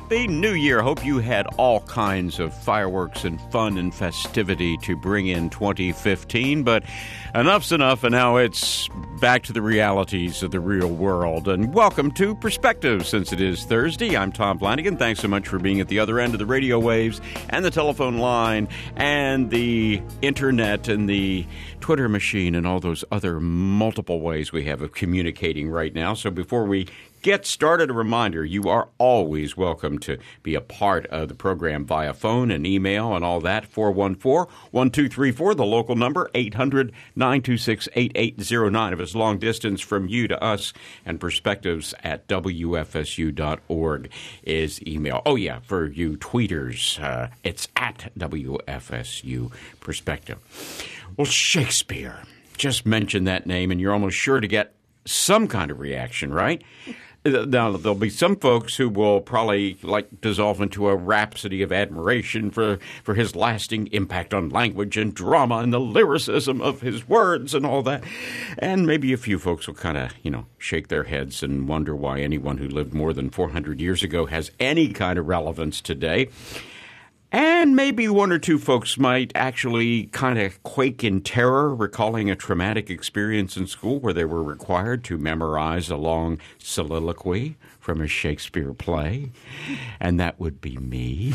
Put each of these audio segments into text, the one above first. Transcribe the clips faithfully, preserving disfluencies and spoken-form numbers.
Happy New Year. Hope you had all kinds of fireworks and fun and festivity to bring in twenty fifteen, but enough's enough, and now it's back to the realities of the real world. And welcome to Perspective, since it is Thursday. I'm Tom Flanagan. Thanks so much for being at the other end of the radio waves and the telephone line and the internet and the Twitter machine and all those other multiple ways we have of communicating right now. So before we get started, a reminder, you are always welcome to be a part of the program via phone and email and all that. four one four, one two three four, the local number, eight hundred, nine two six, eight eight zero nine. If it's long distance from you to us, and perspectives at W F S U dot org is email. Oh, yeah, for you tweeters, uh, it's at W F S U Perspective. Well, Shakespeare, just mention that name and you're almost sure to get some kind of reaction, right? Now, there'll be some folks who will probably like dissolve into a rhapsody of admiration for, for his lasting impact on language and drama and the lyricism of his words and all that. And maybe a few folks will kind of, you know, shake their heads and wonder why anyone who lived more than four hundred years ago has any kind of relevance today. And maybe one or two folks might actually kind of quake in terror, recalling a traumatic experience in school where they were required to memorize a long soliloquy from a Shakespeare play. And that would be me.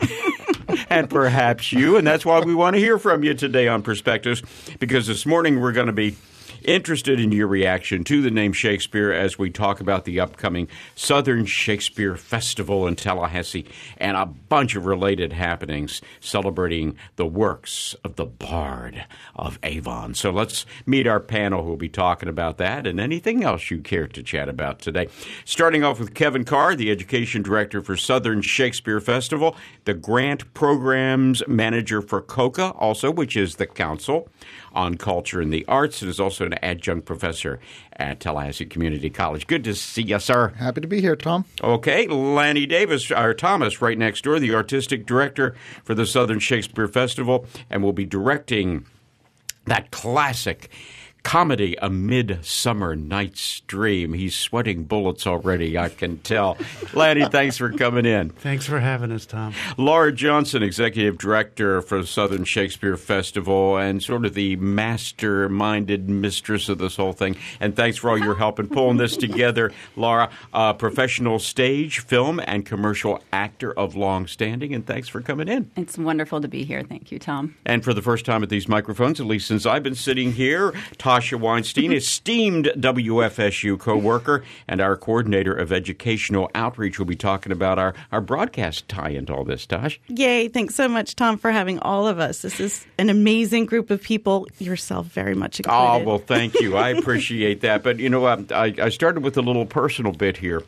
And perhaps you. And that's why we want to hear from you today on Perspectives, because this morning we're going to be interested in your reaction to the name Shakespeare as we talk about the upcoming Southern Shakespeare Festival in Tallahassee and a bunch of related happenings celebrating the works of the Bard of Avon. So let's meet our panel who will be talking about that and anything else you care to chat about today. Starting off with Kevin Carr, the Education Director for Southern Shakespeare Festival, the Grant Programs Manager for COCA, also, which is the Council on Culture and the Arts, and is also an adjunct professor at Tallahassee Community College. Good to see you, sir. Happy to be here, Tom. Okay, Lanny Davis, or Thomas, right next door, the Artistic Director for the Southern Shakespeare Festival, and will be directing that classic comedy, A Midsummer Night's Dream. He's sweating bullets already, I can tell. Lanny, thanks for coming in. Thanks for having us, Tom. Laura Johnson, Executive Director for Southern Shakespeare Festival and sort of the master-minded mistress of this whole thing. And thanks for all your help in pulling this together. Laura, uh, professional stage, film, and commercial actor of long standing. And thanks for coming in. It's wonderful to be here. Thank you, Tom. And for the first time at these microphones, at least since I've been sitting here, Tasha Weinstein, esteemed W F S U co-worker and our coordinator of educational outreach, will be talking about our, our broadcast tie-in to all this, Tosh. Yay. Thanks so much, Tom, for having all of us. This is an amazing group of people, yourself very much included. Oh, well, thank you. I appreciate that. But, you know, I, I started with a little personal bit here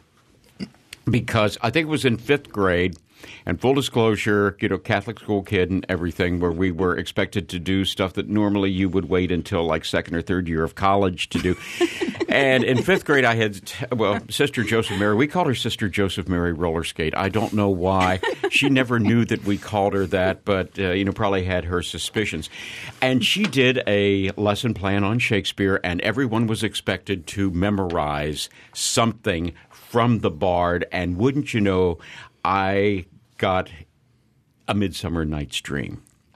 because I think it was in fifth grade. And full disclosure, you know, Catholic school kid and everything, where we were expected to do stuff that normally you would wait until like second or third year of college to do. And in fifth grade, I had, well, Sister Joseph Mary. We called her Sister Joseph Mary Roller Skate. I don't know why. She never knew that we called her that, but, uh, you know, probably had her suspicions. And she did a lesson plan on Shakespeare, and everyone was expected to memorize something from the Bard. And wouldn't you know, I got A Midsummer Night's Dream.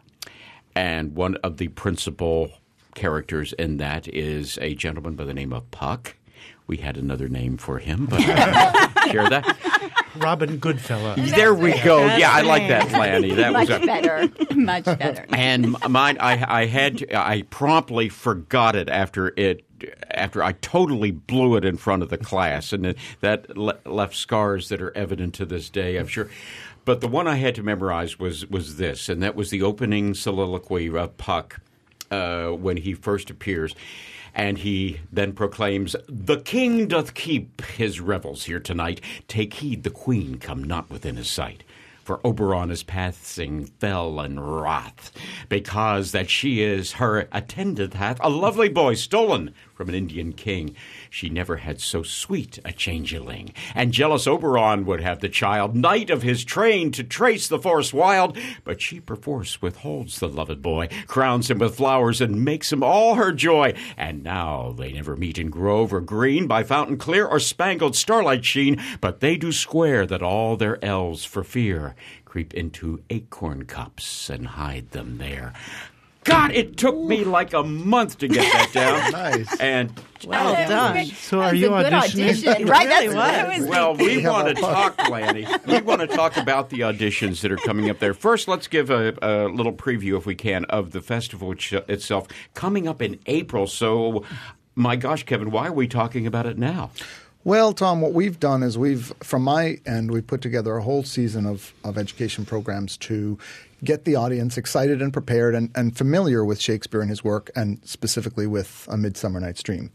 And one of the principal characters in that is a gentleman by the name of Puck. We had another name for him, but I share that. Robin Goodfellow. There we go. Yeah, I like that, Lanny. That much was a, better. Much better. And mine, I, I had, to, I promptly forgot it after it. After I totally blew it in front of the class, and it, that le- left scars that are evident to this day, I'm sure. But the one I had to memorize was was this, and that was the opening soliloquy of Puck uh, when he first appears. And he then proclaims, "The king doth keep his revels here tonight. Take heed the queen come not within his sight. For Oberon is passing fell and wrath, because that she is her attendant hath a lovely boy stolen from an Indian king. She never had so sweet a changeling. And jealous Oberon would have the child, knight of his train, to trace the forest wild. But she perforce withholds the loved boy, crowns him with flowers, and makes him all her joy. And now they never meet in grove or green, by fountain clear or spangled starlight sheen, but they do square that all their elves for fear creep into acorn cups and hide them there. God, it took me like a month to get that down. Nice. And Well That was done. great. So That are was you a good auditioning? audition, right? That's It what I really was well, we thinking. want to talk, Lanny. We want to talk about the auditions that are coming up there. First, let's give a, a little preview, if we can, of the festival which, uh, itself coming up in April. So, my gosh, Kevin, why are we talking about it now? Well, Tom, what we've done is we've, from my end, we've put together a whole season of, of education programs to get the audience excited and prepared and, and familiar with Shakespeare and his work, and specifically with A Midsummer Night's Dream.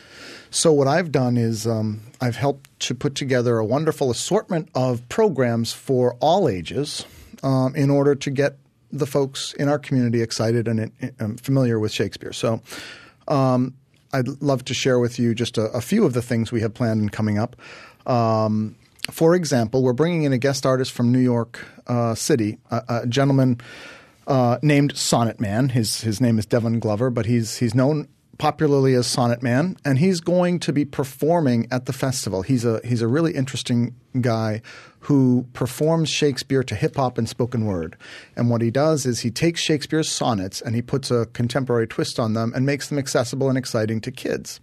So what I've done is um, I've helped to put together a wonderful assortment of programs for all ages um, in order to get the folks in our community excited and um, familiar with Shakespeare. So um, I'd love to share with you just a, a few of the things we have planned and coming up. Um, for example, we're bringing in a guest artist from New York uh, City, a, a gentleman uh, named Sonnet Man. His his name is Devon Glover, but he's he's known popularly as Sonnet Man, and he's going to be performing at the festival. He's a he's a really interesting guy who performs Shakespeare to hip hop and spoken word. And what he does is he takes Shakespeare's sonnets and he puts a contemporary twist on them and makes them accessible and exciting to kids.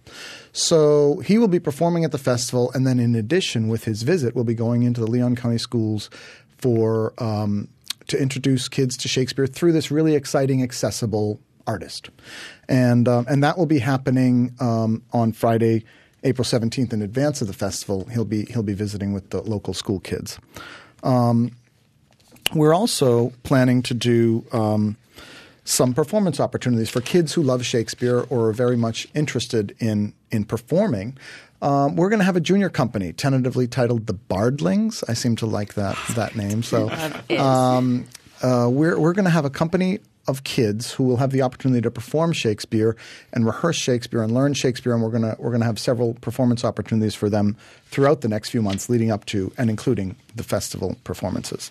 So he will be performing at the festival, and then in addition, with his visit, we'll be going into the Leon County schools for um, to introduce kids to Shakespeare through this really exciting, accessible artist. And um, and that will be happening um, on Friday, April seventeenth, in advance of the festival. He'll be he'll be visiting with the local school kids. Um, we're also planning to do um, some performance opportunities for kids who love Shakespeare or are very much interested in in performing. Um, we're going to have a junior company, tentatively titled the Bardlings. I seem to like that that name. So um, uh, we're we're going to have a company of kids who will have the opportunity to perform Shakespeare and rehearse Shakespeare and learn Shakespeare, and we're going to we're going to have several performance opportunities for them throughout the next few months leading up to and including the festival performances.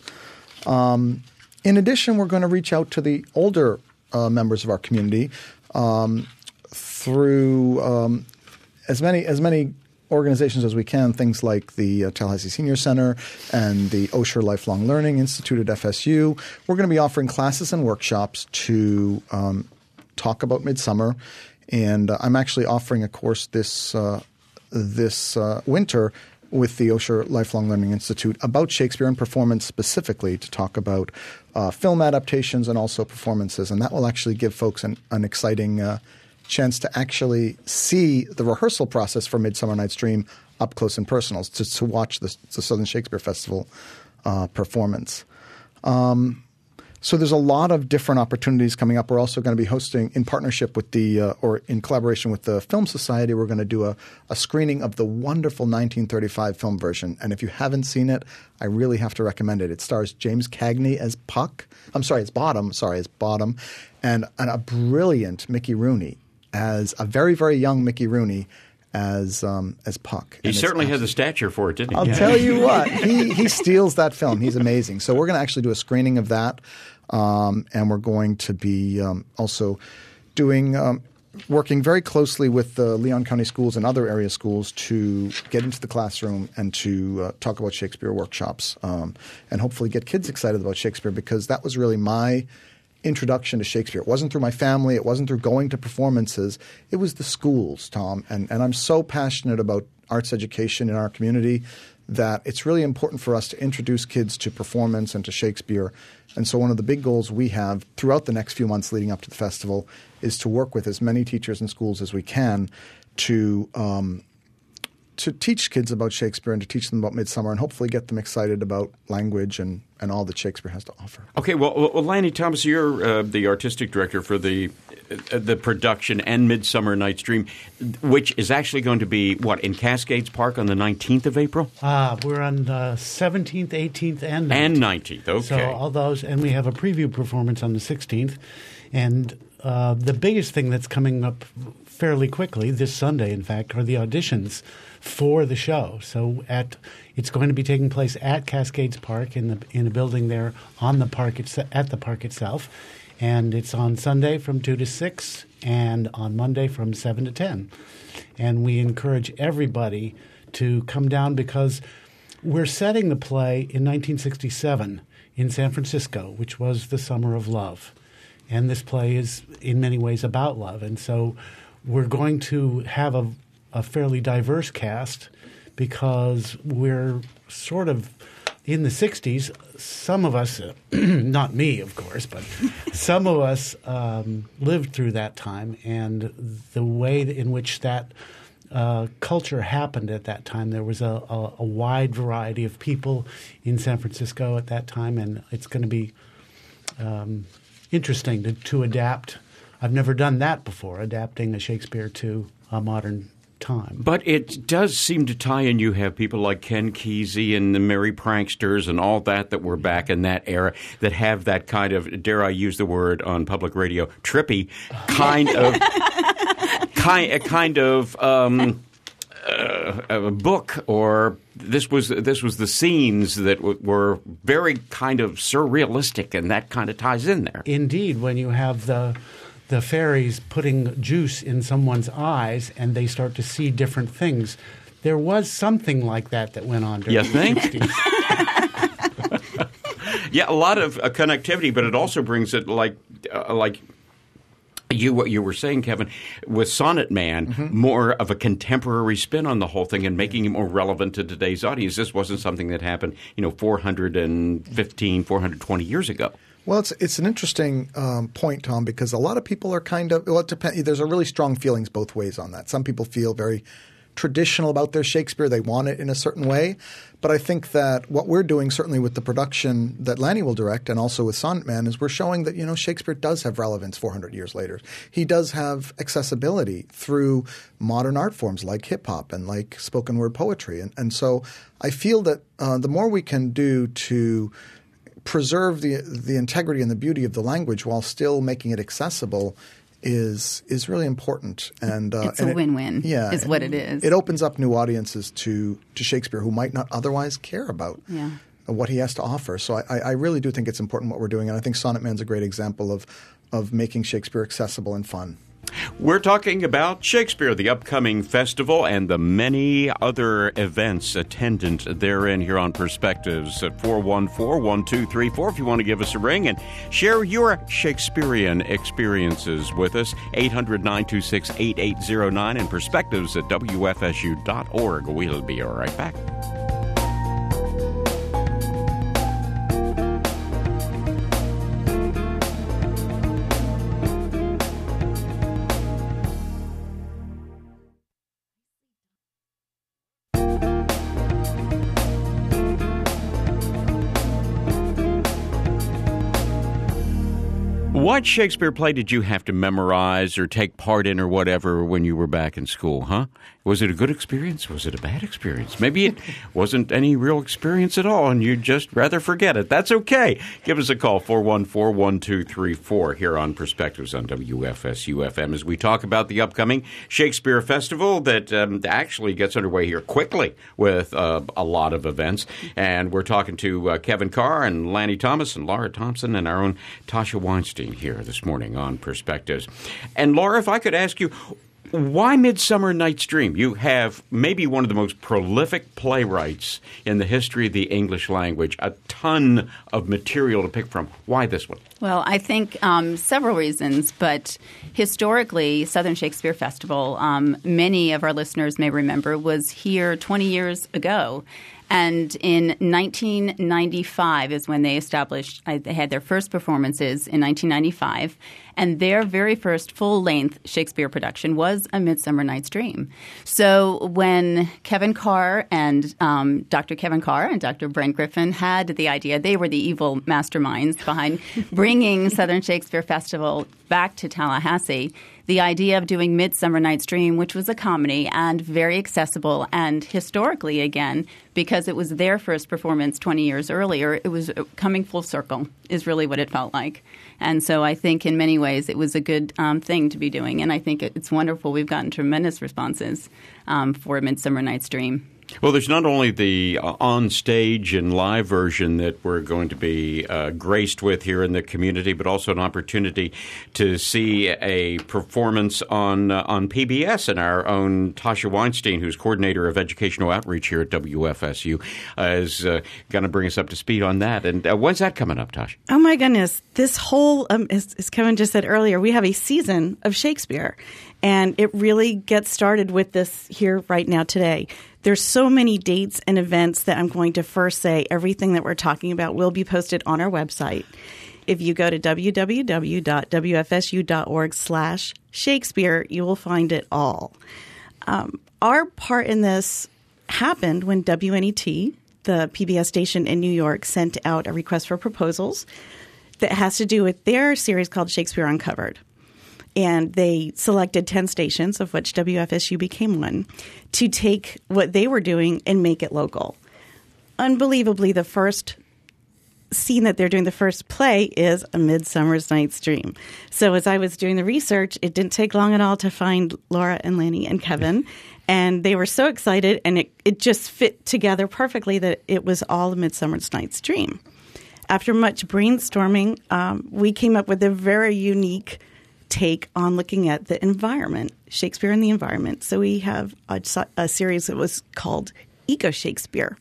Um, in addition, we're going to reach out to the older uh, members of our community um, through um, as many as many organizations as we can, things like the uh, Tallahassee Senior Center and the Osher Lifelong Learning Institute at F S U. We're going to be offering classes and workshops to um, talk about Midsummer, and uh, I'm actually offering a course this uh, this uh, winter with the Osher Lifelong Learning Institute about Shakespeare and performance specifically, to talk about uh, film adaptations and also performances, and that will actually give folks an, an exciting uh, chance to actually see the rehearsal process for Midsummer Night's Dream up close and personal, to, to watch the, the Southern Shakespeare Festival uh, performance. Um, so there's a lot of different opportunities coming up. We're also going to be hosting, in partnership with the uh, – or in collaboration with the Film Society, we're going to do a, a screening of the wonderful nineteen thirty-five film version. And if you haven't seen it, I really have to recommend it. It stars James Cagney as Puck – I'm sorry, as Bottom – sorry, as Bottom – and, and a brilliant Mickey Rooney as a very, very young Mickey Rooney as um, as Puck. He And certainly it's had the stature for it, didn't he? I'll Yeah. tell you what, he he steals that film. He's amazing. So we're going to actually do a screening of that, um, and we're going to be um, also doing um, working very closely with the Leon County schools and other area schools to get into the classroom and to uh, talk about Shakespeare workshops, um, and hopefully get kids excited about Shakespeare, because that was really my introduction to Shakespeare. It wasn't through my family. It wasn't through going to performances. It was the schools, Tom. And, and I'm so passionate about arts education in our community that it's really important for us to introduce kids to performance and to Shakespeare. And so one of the big goals we have throughout the next few months leading up to the festival is to work with as many teachers and schools as we can to um, to teach kids about Shakespeare and to teach them about Midsummer, and hopefully get them excited about language and, and all that Shakespeare has to offer. Okay, well, well Lanny Thomas, you're uh, the artistic director for the uh, the production and Midsummer Night's Dream, which is actually going to be, what, in Cascades Park on the nineteenth of April? Ah, we're on the seventeenth, eighteenth, and nineteenth. And nineteenth, okay. So all those, and we have a preview performance on the sixteenth. And uh, the biggest thing that's coming up fairly quickly this Sunday, in fact, are the auditions for the show. So at it's going to be taking place at Cascades Park in the in a building there on the park it's, at the park itself, and it's on Sunday from two to six and on Monday from seven to ten. And we encourage everybody to come down because we're setting the play in nineteen sixty-seven in San Francisco, which was the Summer of Love. And this play is in many ways about love. And so we're going to have a, a fairly diverse cast because we're sort of in the sixties. Some of us, not me, of course, but some of us um, lived through that time. And the way in which that uh, culture happened at that time, there was a, a, a wide variety of people in San Francisco at that time. And it's going to be um, interesting to, to adapt. I've never done that before, adapting a Shakespeare to a modern time. But it does seem to tie in. You have people like Ken Kesey and the Merry Pranksters and all that that were back in that era that have that kind of, dare I use the word on public radio, trippy kind of kind, a kind of um, uh, a book, or this was this was the scenes that w- were very kind of surrealistic, and that kind of ties in there. Indeed, when you have the the fairies putting juice in someone's eyes and they start to see different things. There was something like that that went on during you the think? sixties. Yeah, a lot of uh, connectivity, but it also brings it like uh, like you what you were saying, Kevin, with Sonnet Man, mm-hmm. more of a contemporary spin on the whole thing and making it more relevant to today's audience. This wasn't something that happened, you know, four hundred fifteen, four hundred twenty years ago. Well, it's it's an interesting um, point, Tom, because a lot of people are kind of well, it depends. There's a really strong feelings both ways on that. Some people feel very traditional about their Shakespeare; they want it in a certain way. But I think that what we're doing, certainly with the production that Lanny will direct, and also with Sonnet Man, is we're showing that you know Shakespeare does have relevance four hundred years later. He does have accessibility through modern art forms like hip hop and like spoken word poetry, and and so I feel that uh, the more we can do to preserve the the integrity and the beauty of the language while still making it accessible is is really important. And uh, it's and a it, win-win. Yeah, is what it is. It opens up new audiences to to Shakespeare who might not otherwise care about yeah. what he has to offer. So I, I really do think it's important what we're doing, and I think Sonnet Man's a great example of of making Shakespeare accessible and fun. We're talking about Shakespeare, the upcoming festival, and the many other events attendant therein here on Perspectives at four one four, one two three four if you want to give us a ring and share your Shakespearean experiences with us. eight hundred, nine two six, eight eight zero nine and perspectives at w f s u dot org. We'll be right back. What Shakespeare play did you have to memorize or take part in or whatever when you were back in school, huh? Was it a good experience? Was it a bad experience? Maybe it wasn't any real experience at all and you'd just rather forget it. That's okay. Give us a call, four one four, one two three four, here on Perspectives on W F S U F M as we talk about the upcoming Shakespeare Festival that um, actually gets underway here quickly with uh, a lot of events. And we're talking to uh, Kevin Carr and Lanny Thomas and Laura Thompson and our own Tasha Weinstein here this morning on Perspectives. And Laura, if I could ask you, why Midsummer Night's Dream? You have maybe one of the most prolific playwrights in the history of the English language, a ton of material to pick from. Why this one? Well, I think um, several reasons, but historically, Southern Shakespeare Festival, um, many of our listeners may remember, was here twenty years ago. And in nineteen ninety-five is when they established – they had their first performances in nineteen ninety-five. And their very first full-length Shakespeare production was A Midsummer Night's Dream. So when Kevin Carr and um, Doctor Kevin Carr and Doctor Brent Griffin had the idea – they were the evil masterminds behind bringing bringing Southern Shakespeare Festival back to Tallahassee, the idea of doing Midsummer Night's Dream, which was a comedy and very accessible, and historically, again, because it was their first performance twenty years earlier, it was coming full circle is really what it felt like. And so I think in many ways it was a good um, thing to be doing, and I think it's wonderful. We've gotten tremendous responses um, for Midsummer Night's Dream. Well, there's not only the uh, on-stage and live version that we're going to be uh, graced with here in the community, but also an opportunity to see a performance on uh, on P B S. And our own Tasha Weinstein, who's coordinator of educational outreach here at W F S U, uh, is uh, going to bring us up to speed on that. And uh, when's that coming up, Tasha? Oh, my goodness. This whole, um, as, as Kevin just said earlier, we have a season of Shakespeare. And it really gets started with this here right now today. There's so many dates and events that I'm going to first say everything that we're talking about will be posted on our website. If you go to w w w dot w f s u dot org slash Shakespeare, you will find it all. Um, our part in this happened when W N E T, the P B S station in New York, sent out a request for proposals that has to do with their series called Shakespeare Uncovered. And they selected ten stations, of which W F S U became one, to take what they were doing and make it local. Unbelievably, the first scene that they're doing, the first play, is A Midsummer's Night's Dream. So as I was doing the research, it didn't take long at all to find Laura and Lanny and Kevin. And they were so excited, and it, it just fit together perfectly that it was all A Midsummer's Night's Dream. After much brainstorming, um, we came up with a very unique take on looking at the environment, Shakespeare and the environment. So we have a, a series that was called Eco Shakespeare,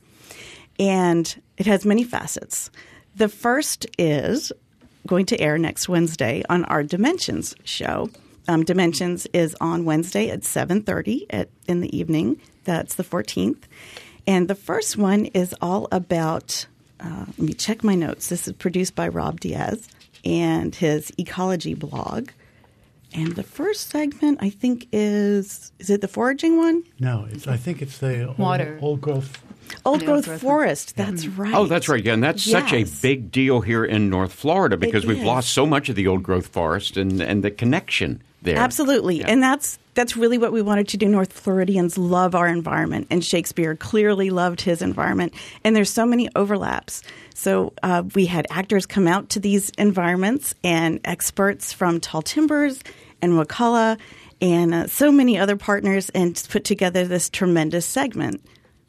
and it has many facets. The first is going to air next Wednesday on our Dimensions show. Um, Dimensions is on Wednesday at seven thirty at, in the evening. That's the fourteenth. And the first one is all about, uh, let me check my notes. This is produced by Rob Diaz and his ecology blog. And the first segment, I think, is – is it the foraging one? No, it's, I think it's the old, Water. old growth. Old The growth old growth forest. That's right. Oh, that's right. Yeah, and that's such a Yes. big deal here in North Florida because It we've is. lost so much of the old growth forest and, and the connection there. Absolutely. Yeah. And that's that's really what we wanted to do. North Floridians love our environment, and Shakespeare clearly loved his environment. And there's so many overlaps. So uh, we had actors come out to these environments and experts from Tall Timbers and Wakulla and uh, so many other partners, and put together this tremendous segment.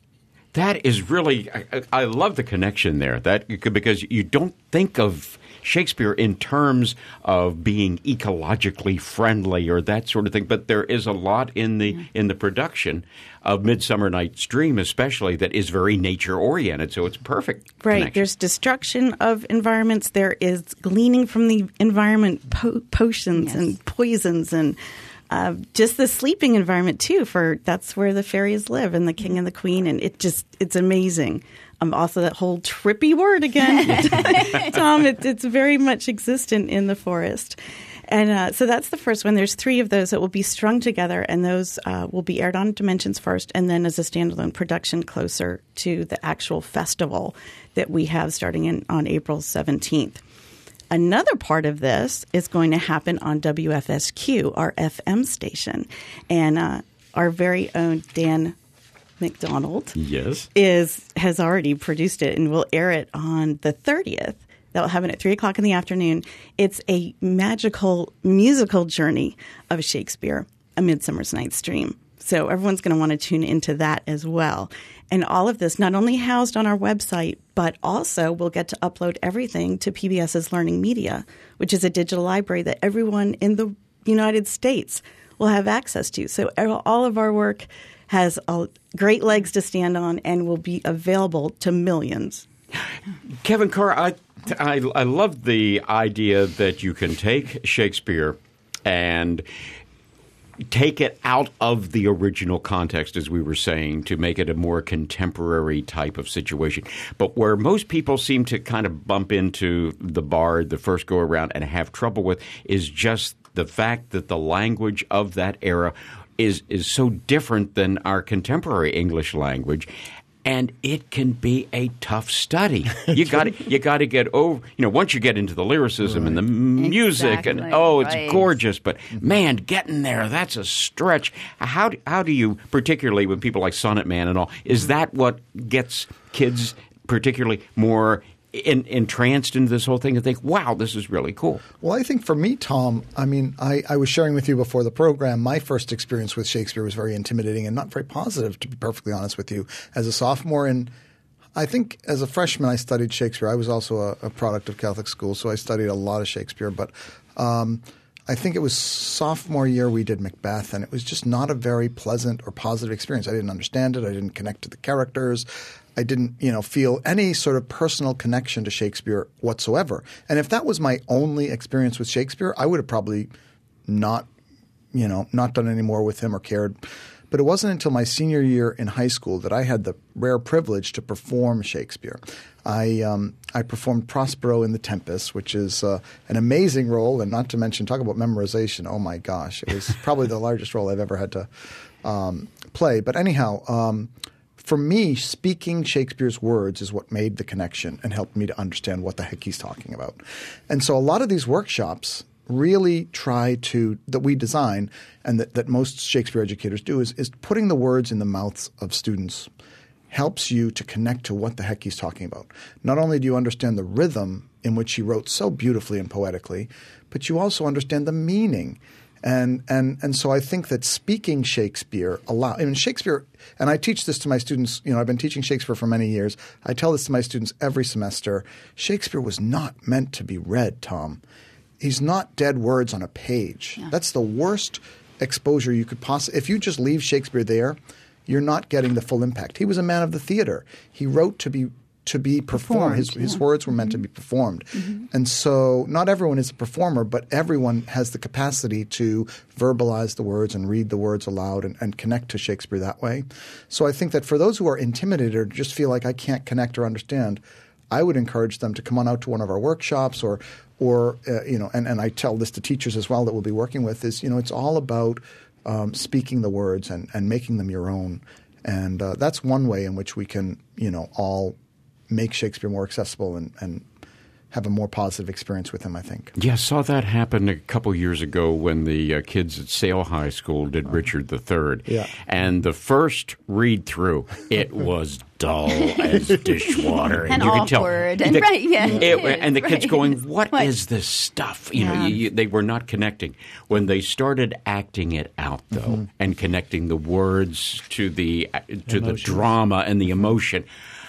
That is really I, – I love the connection there that because you don't think of Shakespeare in terms of being ecologically friendly or that sort of thing, but there is a lot in the in the production of Midsummer Night's Dream especially that is very nature-oriented, so it's perfect Right. connection. There's destruction of environments. There is gleaning from the environment po- potions Yes. and poisons and uh, just the sleeping environment too. For that's where the fairies live and the king and the queen, and it just it's amazing. Um, also, that whole trippy word again, Tom. It, it's very much existent in the forest. And uh, so that's the first one. There's three of those that will be strung together, and those uh, will be aired on Dimensions first, and then as a standalone production closer to the actual festival that we have starting in on April seventeenth. Another part of this is going to happen on W F S Q, our F M station, and uh, our very own Dan McDonald Yes. is has already produced it and will air it on the thirtieth. They'll have it at three o'clock in the afternoon. It's a magical musical journey of Shakespeare, A Midsummer's Night's Dream. So everyone's going to want to tune into that as well. And all of this not only housed on our website, but also we'll get to upload everything to P B S's Learning Media, which is a digital library that everyone in the United States will have access to. So all of our work has uh, great legs to stand on and will be available to millions. Kevin Carr, I, I, I love the idea that you can take Shakespeare and take it out of the original context, as we were saying, to make it a more contemporary type of situation. But where most people seem to kind of bump into the Bard the first go around and have trouble with is just the fact that the language of that era is is so different than our contemporary English language. and it can be a tough study. You got to you got to get over. You know, once you get into the lyricism right. and the music, exactly. and oh, it's right. gorgeous. But man, getting there, that's a stretch. How do, how do you, particularly with people like Sonnet Man and all, is that what gets kids particularly more In, entranced into this whole thing and think, wow, this is really cool? Well, I think for me, Tom, I mean, I, I was sharing with you before the program, my first experience with Shakespeare was very intimidating and not very positive, to be perfectly honest with you. As a sophomore, and I think as a freshman, I studied Shakespeare. I was also a, a product of Catholic school, so I studied a lot of Shakespeare. But um, I think it was sophomore year we did Macbeth, and it was just not a very pleasant or positive experience. I didn't understand it. I didn't connect to the characters. I didn't, you know, feel any sort of personal connection to Shakespeare whatsoever. And if that was my only experience with Shakespeare, I would have probably not, you know, not done any more with him or cared. But it wasn't until my senior year in high school that I had the rare privilege to perform Shakespeare. I um, I performed Prospero in The Tempest, which is uh, an amazing role, and not to mention, talk about memorization. Oh my gosh, it was probably the largest role I've ever had to um, play. But anyhow. Um, For me, speaking Shakespeare's words is what made the connection and helped me to understand what the heck he's talking about. And so a lot of these workshops really try to – that we design and that, that most Shakespeare educators do is, is putting the words in the mouths of students helps you to connect to what the heck he's talking about. Not only do you understand the rhythm in which he wrote so beautifully and poetically, but you also understand the meaning. And and and so I think that speaking Shakespeare allow. I mean, Shakespeare, and I teach this to my students. You know, I've been teaching Shakespeare for many years. I tell this to my students every semester. Shakespeare was not meant to be read, Tom. He's not dead words on a page. Yeah. That's the worst exposure you could possibly. If you just leave Shakespeare there, you're not getting the full impact. He was a man of the theater. He wrote to be. to be performed. His, yeah. his words were meant mm-hmm. to be performed. Mm-hmm. And so not everyone is a performer, but everyone has the capacity to verbalize the words and read the words aloud and, and connect to Shakespeare that way. So I think that for those who are intimidated or just feel like I can't connect or understand, I would encourage them to come on out to one of our workshops or or uh, you know, and, and I tell this to teachers as well that we'll be working with is, you know, it's all about um, speaking the words and, and making them your own. And uh, that's one way in which we can, you know, all make Shakespeare more accessible and, and have a more positive experience with him, I think. Yeah, I saw that happen a couple years ago when the uh, kids at Sale High School did Richard the Third. Yeah. And the first read-through, it was dull as dishwater. And, and you awkward. Could tell, and, the, right, yeah, it, it and the is, kids right. going, what, what is this stuff? You yeah. know, you, you, they were not connecting. When they started acting it out, though, mm-hmm. and connecting the words to the to the drama and the emotion,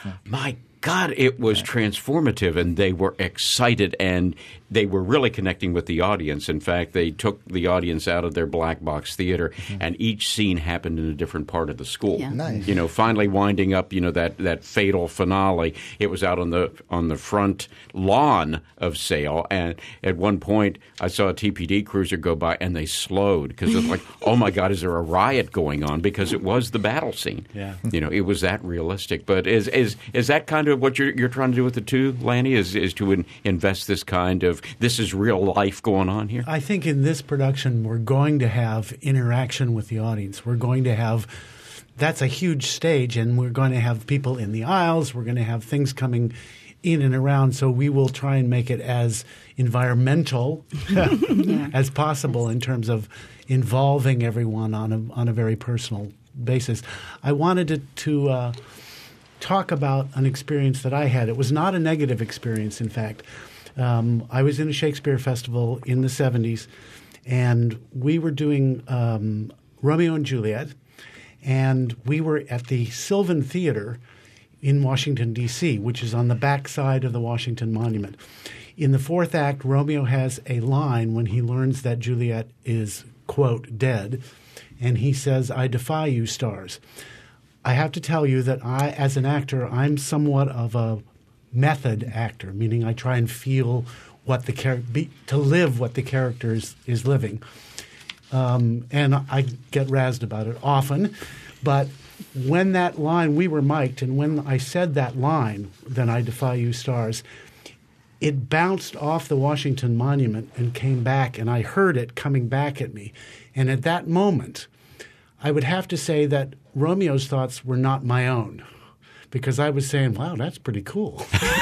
my God, it was transformative, and they were excited, and they were really connecting with the audience. In fact, they took the audience out of their black box theater, mm-hmm. and each scene happened in a different part of the school. Yeah. Nice. You know, finally winding up, you know, that, that fatal finale. It was out on the on the front lawn of Sale, and at one point I saw a T P D cruiser go by, and they slowed because it was like, oh my God, is there a riot going on? Because it was the battle scene. Yeah. You know, it was that realistic. But is is is that kind of what you're you're trying to do with the two, Lanny? Is is to in, invest this kind of this is real life going on here? I think in this production we're going to have interaction with the audience. We're going to have that's a huge stage, and we're going to have people in the aisles. We're going to have things coming in and around. So we will try and make it as environmental yeah. as possible in terms of involving everyone on a on a very personal basis. I wanted to. to uh, talk about an experience that I had. It was not a negative experience, in fact. Um, I was in a Shakespeare festival in the seventies, and we were doing um, Romeo and Juliet, and we were at the Sylvan Theater in Washington, D C, which is on the back side of the Washington Monument. In the fourth act, Romeo has a line when he learns that Juliet is, quote, dead, and he says, "I defy you, stars." I have to tell you that I, as an actor, I'm somewhat of a method actor, meaning I try and feel what the char- be, to live what the character is, is living. Um, and I get razzed about it often. But when that line, we were mic'd, and when I said that line, "Then I defy you, stars," it bounced off the Washington Monument and came back, and I heard it coming back at me. And at that moment, I would have to say that Romeo's thoughts were not my own, because I was saying, wow, that's pretty cool.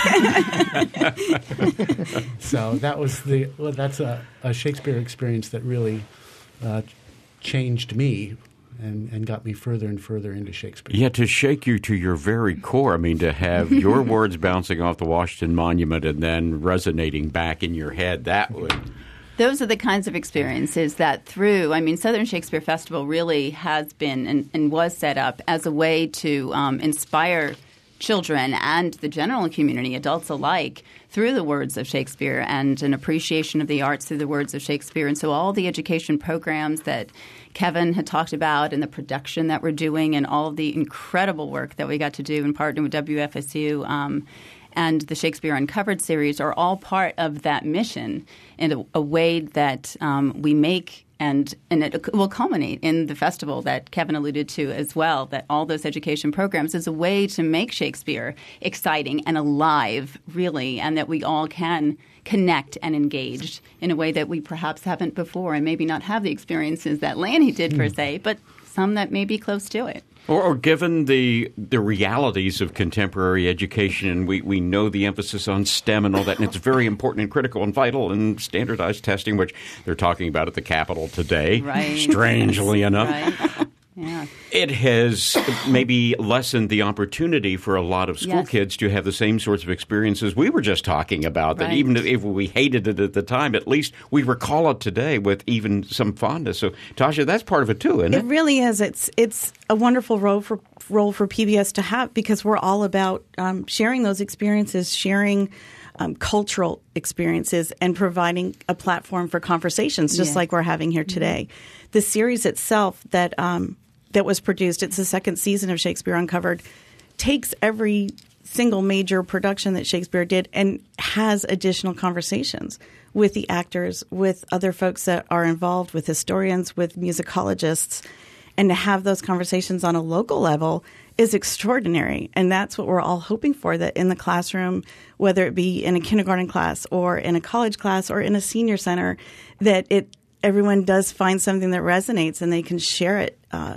So that was the well, that's a, a Shakespeare experience that really uh, changed me and, and got me further and further into Shakespeare. Yeah, to shake you to your very core. I mean, to have your words bouncing off the Washington Monument and then resonating back in your head, that would... Those are the kinds of experiences that through, I mean, Southern Shakespeare Festival really has been and, and was set up as a way to um, inspire children and the general community, adults alike, through the words of Shakespeare and an appreciation of the arts through the words of Shakespeare. And so all the education programs that Kevin had talked about and the production that we're doing and all of the incredible work that we got to do in partner with W F S U um, and the Shakespeare Uncovered series are all part of that mission in a, a way that um, we make and and it will culminate in the festival that Kevin alluded to as well, that all those education programs is a way to make Shakespeare exciting and alive, really, and that we all can connect and engage in a way that we perhaps haven't before and maybe not have the experiences that Lanny did per se, but some that may be close to it. Or, or given the the realities of contemporary education, and we, we know the emphasis on STEM and all that, and it's very important and critical and vital in standardized testing, which they're talking about at the Capitol today, right. strangely enough. Right. Yeah. It has maybe lessened the opportunity for a lot of school Yes. kids to have the same sorts of experiences we were just talking about, that Right. even if we hated it at the time, at least we recall it today with even some fondness. So, Tasha, that's part of it too, isn't it? It really is. It's it's a wonderful role for role for P B S to have because we're all about um, sharing those experiences, sharing um, cultural experiences, and providing a platform for conversations, just Yeah. like we're having here today. The series itself that um, that was produced, it's the second season of Shakespeare Uncovered, takes every single major production that Shakespeare did and has additional conversations with the actors, with other folks that are involved, with historians, with musicologists. And to have those conversations on a local level is extraordinary. And that's what we're all hoping for, that in the classroom, whether it be in a kindergarten class or in a college class or in a senior center, that it everyone does find something that resonates and they can share it uh,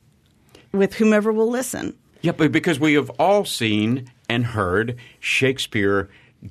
with whomever will listen. Yeah, but because we have all seen and heard Shakespeare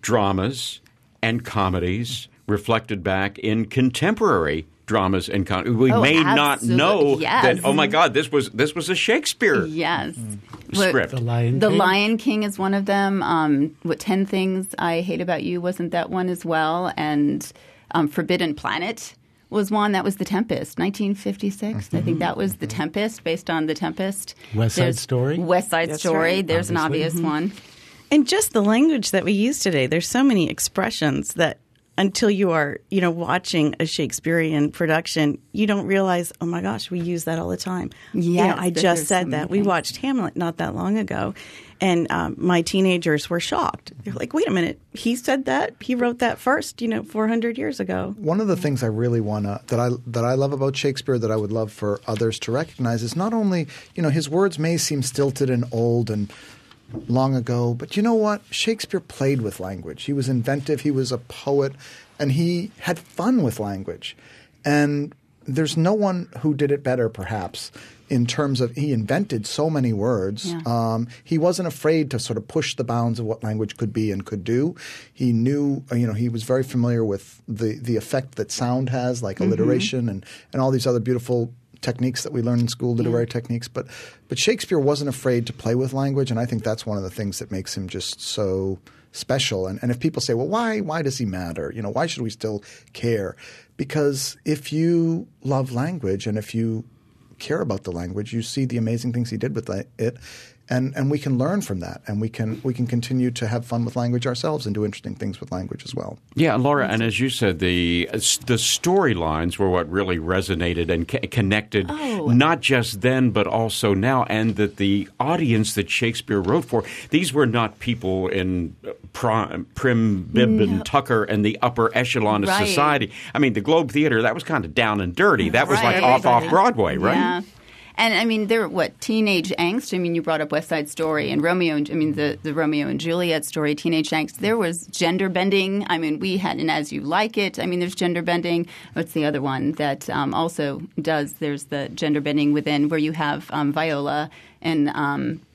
dramas and comedies reflected back in contemporary dramas and comedies. We Oh, may not absolutely. know Yes. that, oh my God, this was this was a Shakespeare Yes. script. The Lion The King. Lion King is one of them. Um, what ten Things I Hate About You wasn't that one as well, and um, Forbidden Planet was one. That was The Tempest, nineteen fifty-six. Mm-hmm. I think that was The Tempest, based on The Tempest. West Side There's Story? West Side That's Story. right. There's Obviously. an obvious one. And just the language that we use today, there's so many expressions that until you are, you know, watching a Shakespearean production, you don't realize, oh my gosh, we use that all the time. you know, Yes, I that just there's said so that. many We things. watched Hamlet not that long ago, and um, my teenagers were shocked. They're like, wait a minute, he said that? He wrote that first, you know, four hundred years ago. One of the things I really want to that I that I love about Shakespeare that I would love for others to recognize is not only, you know, his words may seem stilted and old and long ago, but you know what? Shakespeare played with language. He was inventive, he was a poet, and he had fun with language. And there's no one who did it better, perhaps, in terms of he invented so many words. Yeah. Um, he wasn't afraid to sort of push the bounds of what language could be and could do. He knew, you know, he was very familiar with the, the effect that sound has, like alliteration and, and all these other beautiful techniques that we learn in school, literary techniques. But but Shakespeare wasn't afraid to play with language, and I think that's one of the things that makes him just so special. And, and if people say, well, why why does he matter? You know, why should we still care? Because if you love language and if you care about the language, you see the amazing things he did with it, and and we can learn from that, and we can we can continue to have fun with language ourselves and do interesting things with language as well. Yeah, Laura, and as you said, the the storylines were what really resonated and ca- connected, Oh. not just then but also now, and that the audience that Shakespeare wrote for, these were not people in prim, prim bib No. and tucker and the upper echelon of Right. society. I mean, the Globe Theater, that was kind of down and dirty. That was like Right. off off Broadway, right? Yeah. And I mean, there were what teenage angst. I mean, you brought up West Side Story and Romeo. And, I mean, the, the Romeo and Juliet story, teenage angst. There was gender bending. I mean, we had an As You Like It. I mean, there's gender bending. What's the other one that um, also does? There's the gender bending within where you have um, Viola and um,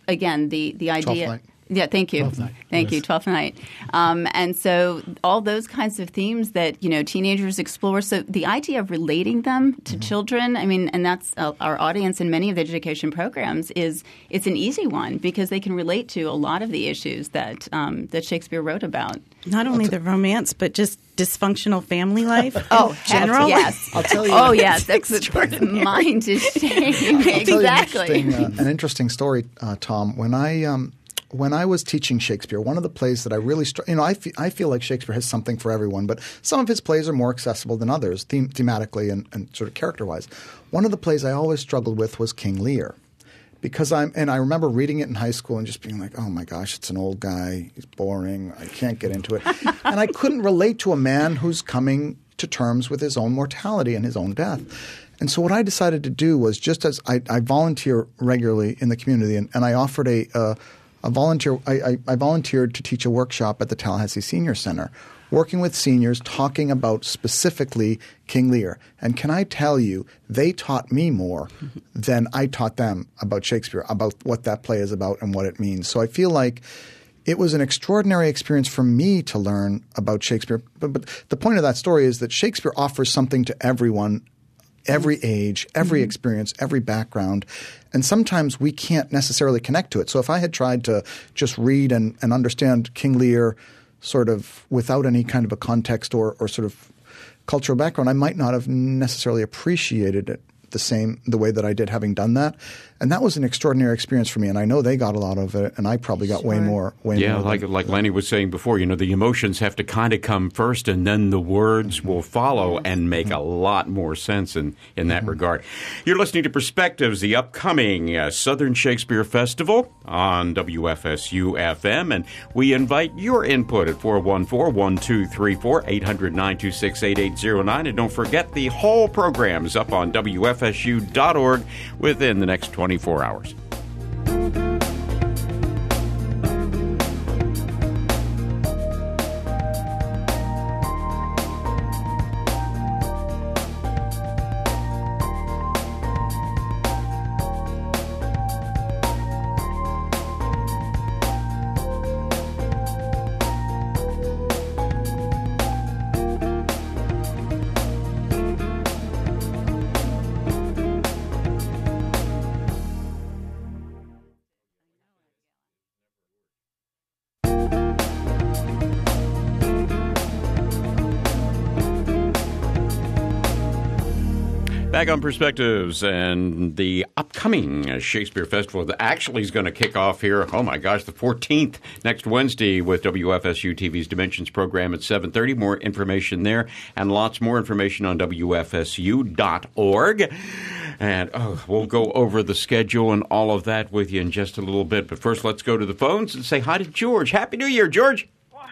again, the, the idea. Night. Yeah, thank you. Twelfth Night. Thank Yes. you, Twelfth Night. Um, and so all those kinds of themes that, you know, teenagers explore. So the idea of relating them to Mm-hmm. children, I mean, and that's uh, our audience in many of the education programs, is it's an easy one because they can relate to a lot of the issues that um, that Shakespeare wrote about. Not only the romance, but just dysfunctional family life. Oh, general. yes. I'll tell you. Oh, yes. That's the mind is shaking. I'll tell you Exactly. An interesting, uh, an interesting story, uh, Tom. When I um, when I was teaching Shakespeare, one of the plays that I really str- you know I, fe- I feel like Shakespeare has something for everyone, but some of his plays are more accessible than others, them- thematically and, and sort of character wise. One of the plays I always struggled with was King Lear. Because I'm, and I remember reading it in high school and just being like, oh my gosh, it's an old guy. He's boring. I can't get into it. And I couldn't relate to a man who's coming to terms with his own mortality and his own death. And so what I decided to do was just as I, I volunteer regularly in the community and, and I offered a, a, a volunteer, I, I, I volunteered to teach a workshop at the Tallahassee Senior Center, working with seniors, talking about specifically King Lear. And can I tell you, they taught me more than I taught them about Shakespeare, about what that play is about and what it means. So I feel like it was an extraordinary experience for me to learn about Shakespeare. But, but the point of that story is that Shakespeare offers something to everyone, every age, every mm-hmm. experience, every background. And sometimes we can't necessarily connect to it. So if I had tried to just read and, and understand King Lear sort of without any kind of a context or, or sort of cultural background, I might not have necessarily appreciated it the same the way that I did having done that. And that was an extraordinary experience for me. And I know they got a lot of it, and I probably got Sure. way more. Way Yeah, more like than, like Lenny was saying before, you know, the emotions have to kind of come first, and then the words will follow and make a lot more sense in, in that mm-hmm. regard. You're listening to Perspectives, the upcoming uh, Southern Shakespeare Festival on W F S U F M, and we invite your input at four one four, one two three four, eight hundred, nine two six, eight eight zero nine. And don't forget, the whole program is up on W F S U dot org within the next twenty-four hours. Back on Perspectives and the upcoming Shakespeare Festival that actually is going to kick off here, oh my gosh, the fourteenth, next Wednesday with W F S U T V's Dimensions program at seven thirty. More information there and lots more information on W F S U dot org. And oh, we'll go over the schedule and all of that with you in just a little bit. But first, let's go to the phones and say hi to George. Happy New Year, George.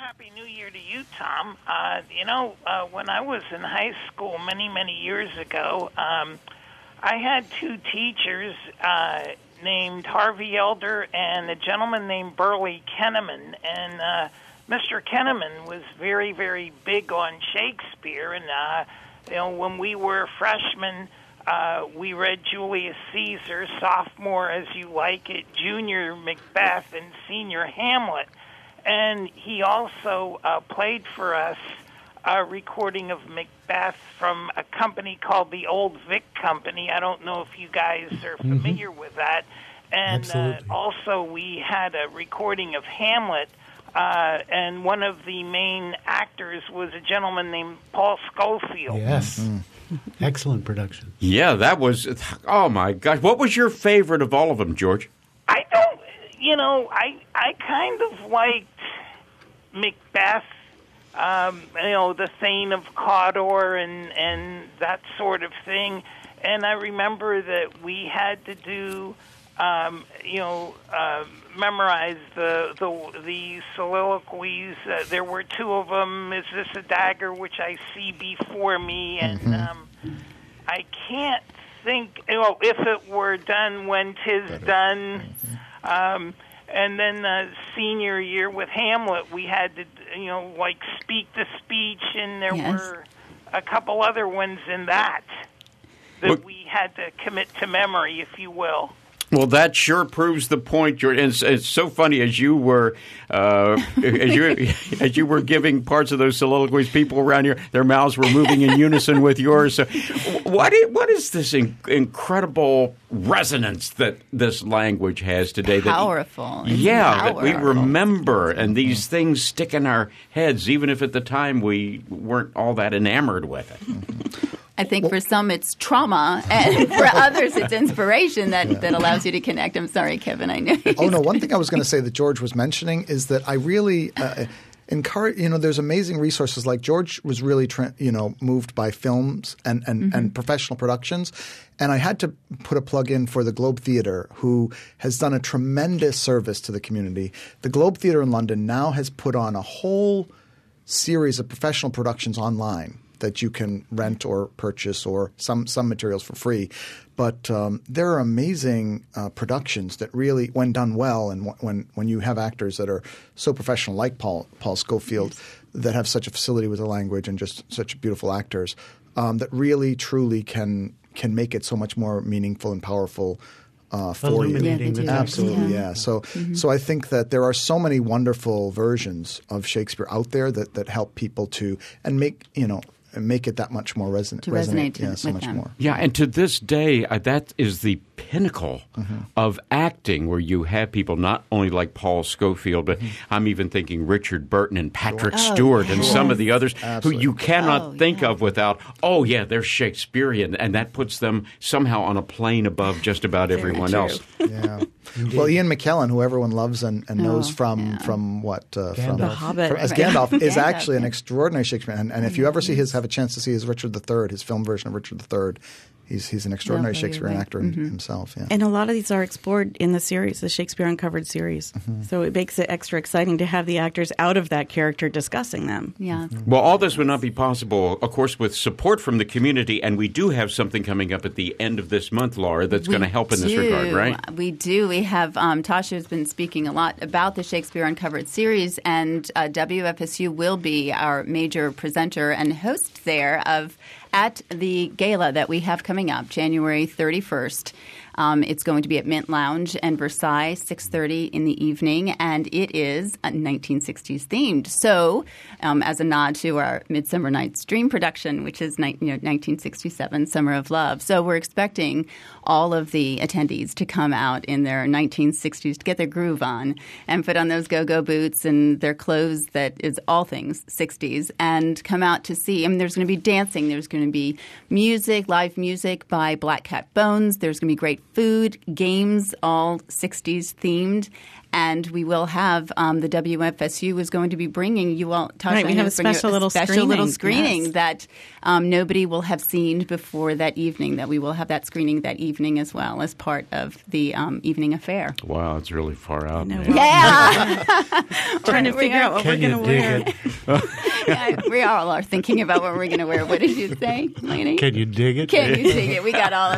Tom, uh, you know, uh, when I was in high school many, many years ago, um, I had two teachers uh, named Harvey Elder and a gentleman named Burley Kenneman. And uh, Mister Kenneman was very, very big on Shakespeare. And, uh, you know, when we were freshmen, uh, we read Julius Caesar, sophomore, as you like it, junior Macbeth, and senior Hamlet. And he also uh, played for us a recording of Macbeth from a company called the Old Vic Company. I don't know if you guys are familiar mm-hmm. with that. And uh, also we had a recording of Hamlet, uh, and one of the main actors was a gentleman named Paul Scofield. Yes. Mm-hmm. Excellent production. Yeah, that was, oh my gosh. What was your favorite of all of them, George? I don't, you know, I, I kind of liked Macbeth, um, you know, the Thane of Cawdor and, and that sort of thing. And I remember that we had to do, um, you know, uh, memorize the the, the soliloquies. Uh, there were two of them. Is this a dagger which I see before me? And mm-hmm. um, I can't think, you know, if it were done when 'tis done. Mm-hmm. Um, And then uh, senior year with Hamlet, we had to, you know, like speak the speech, and there yes. were a couple other ones in that that Look, we had to commit to memory, if you will. Well, that sure proves the point, George. And it's, it's so funny as you were uh, as you as you were giving parts of those soliloquies. People around here, their mouths were moving in unison with yours. So, what is, what is this in, incredible resonance that this language has today? Powerful. That, yeah, powerful. that we remember, and these things stick in our heads, even if at the time we weren't all that enamored with it. I think for some it's trauma, and for others it's inspiration that, yeah. that allows you to connect. I'm sorry, Kevin, I know. Oh, no, one thing I was going to say that George was mentioning is that I really uh, encourage, you know, there's amazing resources. Like George was really, tra- you know, moved by films and, and, mm-hmm. and professional productions. And I had to put a plug in for the Globe Theatre, who has done a tremendous service to the community. The Globe Theatre in London now has put on a whole series of professional productions online that you can rent or purchase, or some, some materials for free. But um, there are amazing uh, productions that really, when done well, and w- when when you have actors that are so professional like Paul Paul Scofield, yes. that have such a facility with the language and just such beautiful actors, um, that really truly can can make it so much more meaningful and powerful uh, for you. Yeah, the Absolutely, yeah. yeah. So mm-hmm. so I think that there are so many wonderful versions of Shakespeare out there that, that help people to and make you know. And make it that much more resonant. To resonate, resonate yeah, so with much them. more. Yeah, and to this day, uh, that is the pinnacle mm-hmm. of acting, where you have people not only like Paul Scofield, but mm-hmm. I'm even thinking Richard Burton and Patrick oh, Stewart yes. and some of the others Absolutely. Who you cannot oh, think yeah. of without, oh, yeah, they're Shakespearean, and that puts them somehow on a plane above just about Very everyone true. else. Yeah. Well, Ian McKellen, who everyone loves and, and knows oh, from yeah. from what uh, Gandalf. from The Hobbit, from, as right. Gandalf is Gandalf, actually an yeah. extraordinary Shakespeare. And, and if you ever see his have a chance to see his Richard the Third, his film version of Richard the Third, he's he's an extraordinary Lovely, Shakespearean right. actor mm-hmm. himself. Yeah. And a lot of these are explored in the series, the Shakespeare Uncovered series. Mm-hmm. So it makes it extra exciting to have the actors out of that character discussing them. Yeah. Mm-hmm. Well, all this would not be possible, of course, with support from the community, and we do have something coming up at the end of this month, Laura, that's going to help in this do. regard, right? We do. We have um, Tasha has been speaking a lot about the Shakespeare Uncovered series, and uh, W F S U will be our major presenter and host there of at the gala that we have coming up, January thirty-first. Um, it's going to be at Mint Lounge and Versailles, six thirty in the evening, and it is nineteen sixties themed. So, um, as a nod to our Midsummer Night's Dream production, which is ni- you know, nineteen sixty-seven, Summer of Love. So we're expecting all of the attendees to come out in their nineteen sixties to get their groove on and put on those go-go boots and their clothes that is all things sixties, and come out to see. I mean, there's going to be dancing. There's going to be music, live music by Black Cat Bones. There's going to be great food, games, all sixties themed. And we will have um, the W F S U is going to be bringing you all. Tasha, right, we have a special little special screening, little screening yes. that um, nobody will have seen before that evening. That we will have that screening that evening as well as part of the um, evening affair. Wow, it's really far out. No, Man. Yeah, trying to figure out what Can we're you going to dig wear. it? yeah, we all are thinking about what we're going to wear. What did you say, Lainey? Can you dig it? Can you dig it? We got all of